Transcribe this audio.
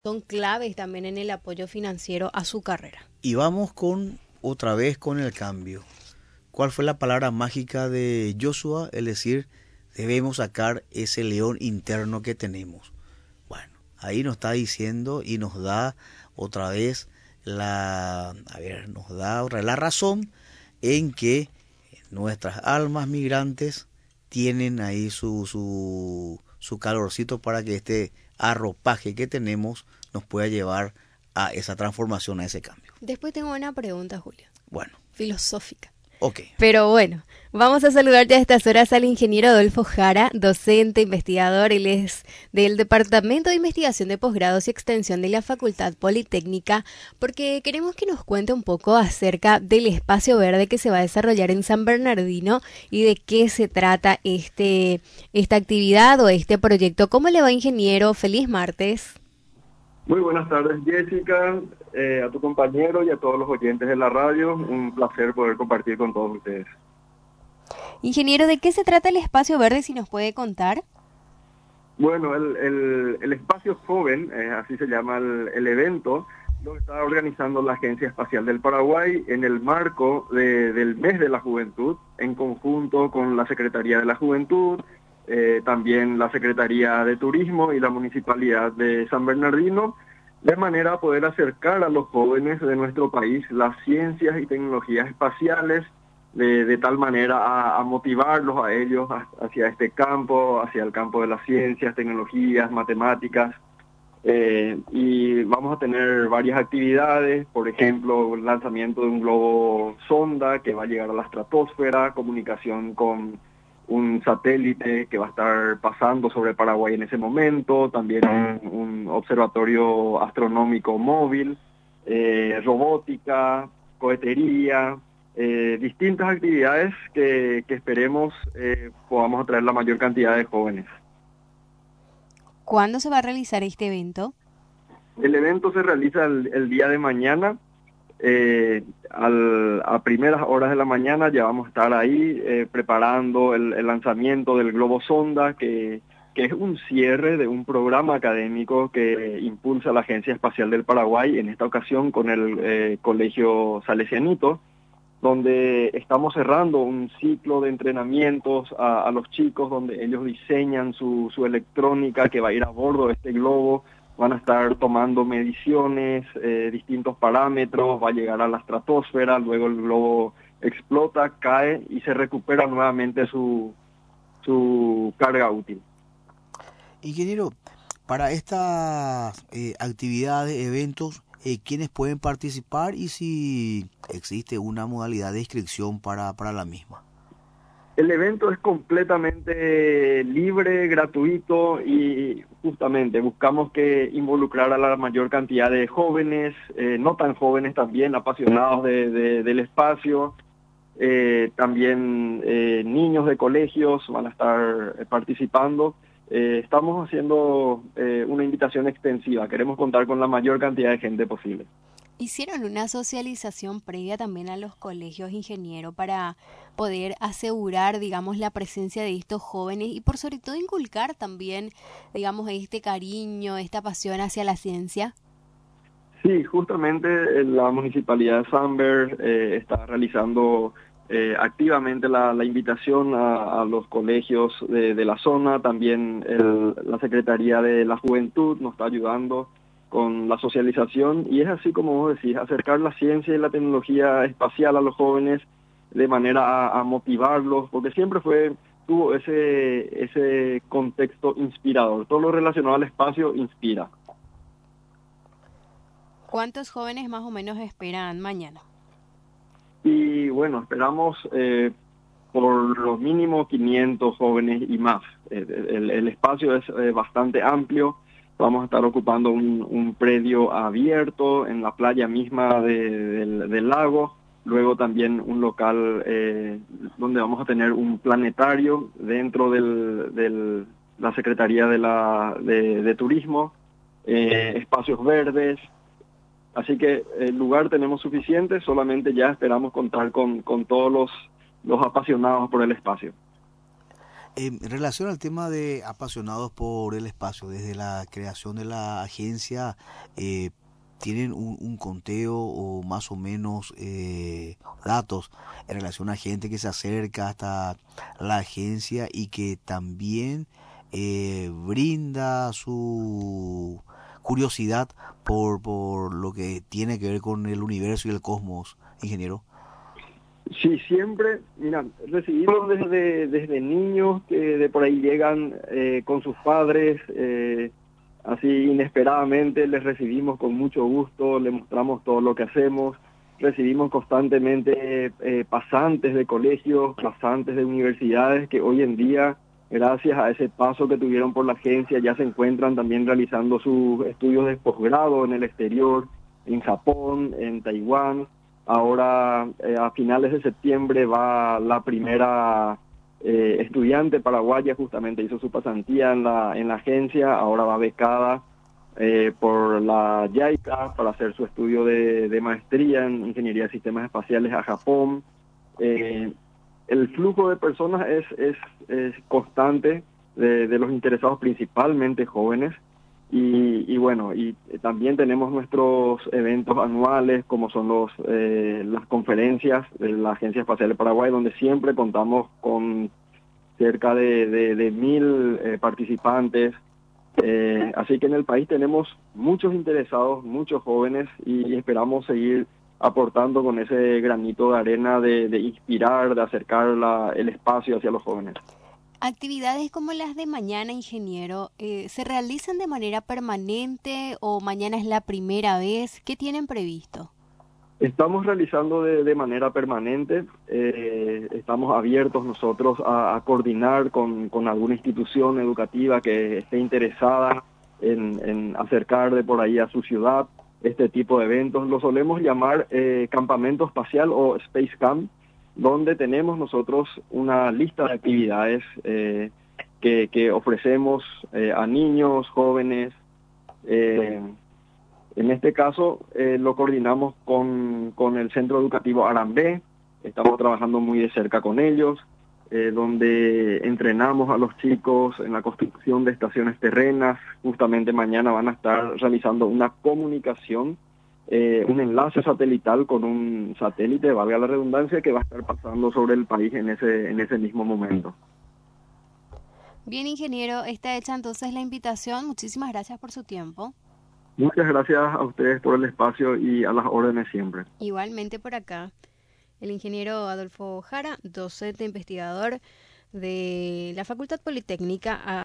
Son claves también en el apoyo financiero a su carrera. Y vamos con otra vez con el cambio. ¿Cuál fue la palabra mágica de Joshua? Es decir, debemos sacar ese león interno que tenemos. Bueno, ahí nos está diciendo y nos da otra vez la razón en que nuestras almas migrantes tienen ahí su calorcito para que este arropaje que tenemos nos pueda llevar a esa transformación, a ese cambio. Después tengo una pregunta, Julio. Bueno, Filosófica. ok. Pero bueno, vamos a saludar ya a estas horas al ingeniero Adolfo Jara, docente, investigador. Él es del Departamento de Investigación de Posgrados y Extensión de la Facultad Politécnica, porque queremos que nos cuente un poco acerca del espacio verde que se va a desarrollar en San Bernardino y de qué se trata esta actividad o este proyecto. ¿Cómo le va, ingeniero? Feliz martes. Muy buenas tardes, Jessica, a tu compañero y a todos los oyentes de la radio. Un placer poder compartir con todos ustedes. Ingeniero, ¿de qué se trata el espacio verde, si nos puede contar? Bueno, el Espacio Joven, así se llama el evento, lo está organizando la Agencia Espacial del Paraguay en el marco del Mes de la Juventud, en conjunto con la Secretaría de la Juventud, también la Secretaría de Turismo y la Municipalidad de San Bernardino, de manera a poder acercar a los jóvenes de nuestro país las ciencias y tecnologías espaciales, de tal manera a motivarlos a ellos hacia este campo, hacia el campo de las ciencias, tecnologías, matemáticas. Y vamos a tener varias actividades, por ejemplo, el lanzamiento de un globo sonda que va a llegar a la estratosfera, comunicación con un satélite que va a estar pasando sobre Paraguay en ese momento, también un observatorio astronómico móvil, robótica, cohetería, distintas actividades que esperemos podamos atraer la mayor cantidad de jóvenes. ¿Cuándo se va a realizar este evento? El evento se realiza el día de mañana. A primeras horas de la mañana ya vamos a estar ahí preparando el lanzamiento del globo sonda, que es un cierre de un programa académico que impulsa la Agencia Espacial del Paraguay, en esta ocasión con el Colegio Salesianito, donde estamos cerrando un ciclo de entrenamientos a los chicos, donde ellos diseñan su electrónica que va a ir a bordo de este globo. Van a estar tomando mediciones, distintos parámetros, va a llegar a la estratosfera, luego el globo explota, cae y se recupera nuevamente su carga útil. Ingeniero, para estas actividades, eventos, ¿quiénes pueden participar y si existe una modalidad de inscripción para la misma? El evento es completamente libre, gratuito y justamente buscamos que involucrar a la mayor cantidad de jóvenes, no tan jóvenes también, apasionados del espacio, también niños de colegios van a estar participando. Estamos haciendo una invitación extensiva, queremos contar con la mayor cantidad de gente posible. ¿Hicieron una socialización previa también a los colegios, ingeniero, para poder asegurar, digamos, la presencia de estos jóvenes y por sobre todo inculcar también, digamos, este cariño, esta pasión hacia la ciencia? Sí, justamente la Municipalidad de Samber está realizando activamente la invitación a los colegios de la zona, también la Secretaría de la Juventud nos está ayudando con la socialización y es así como vos decís, acercar la ciencia y la tecnología espacial a los jóvenes de manera a motivarlos, porque siempre tuvo ese contexto inspirador, todo lo relacionado al espacio inspira. ¿Cuántos jóvenes más o menos esperan mañana? Y bueno, esperamos por lo mínimo 500 jóvenes y más. El espacio es bastante amplio. Vamos a estar ocupando un predio abierto en la playa misma del lago. Luego también un local donde vamos a tener un planetario dentro de la Secretaría de Turismo, espacios verdes. Así que el lugar tenemos suficiente, solamente ya esperamos contar con todos los apasionados por el espacio. En relación al tema de apasionados por el espacio, desde la creación de la agencia, ¿tienen un conteo o más o menos datos en relación a gente que se acerca hasta la agencia y que también brinda su curiosidad por lo que tiene que ver con el universo y el cosmos, ingeniero? Sí, siempre, mira, recibimos desde niños que de por ahí llegan con sus padres, así inesperadamente les recibimos con mucho gusto, les mostramos todo lo que hacemos, recibimos constantemente pasantes de colegios, pasantes de universidades que hoy en día, gracias a ese paso que tuvieron por la agencia, ya se encuentran también realizando sus estudios de posgrado en el exterior, en Japón, en Taiwán. Ahora, a finales de septiembre, va la primera estudiante paraguaya, justamente hizo su pasantía en la agencia, ahora va becada por la JICA para hacer su estudio de maestría en Ingeniería de Sistemas Espaciales a Japón. El flujo de personas es constante de los interesados, principalmente jóvenes. Y bueno, y también tenemos nuestros eventos anuales, como son las conferencias de la Agencia Espacial de Paraguay, donde siempre contamos con cerca de 1.000 participantes. Así que en el país tenemos muchos interesados, muchos jóvenes, y esperamos seguir aportando con ese granito de arena de inspirar, de acercar el espacio hacia los jóvenes. Actividades como las de mañana, ingeniero, ¿se realizan de manera permanente o mañana es la primera vez? ¿Qué tienen previsto? Estamos realizando de manera permanente, estamos abiertos nosotros a coordinar con alguna institución educativa que esté interesada en acercar de por ahí a su ciudad este tipo de eventos. Lo solemos llamar campamento espacial o Space Camp, donde tenemos nosotros una lista de actividades que ofrecemos a niños, jóvenes. En este caso lo coordinamos con el Centro Educativo Arambé, estamos trabajando muy de cerca con ellos, donde entrenamos a los chicos en la construcción de estaciones terrenas. Justamente mañana van a estar realizando una comunicación, un enlace satelital con un satélite, valga la redundancia, que va a estar pasando sobre el país en ese mismo momento. Bien, ingeniero, está hecha entonces la invitación. Muchísimas gracias por su tiempo. Muchas gracias a ustedes por el espacio y a las órdenes siempre. Igualmente por acá, el ingeniero Adolfo Jara, docente investigador de la Facultad Politécnica.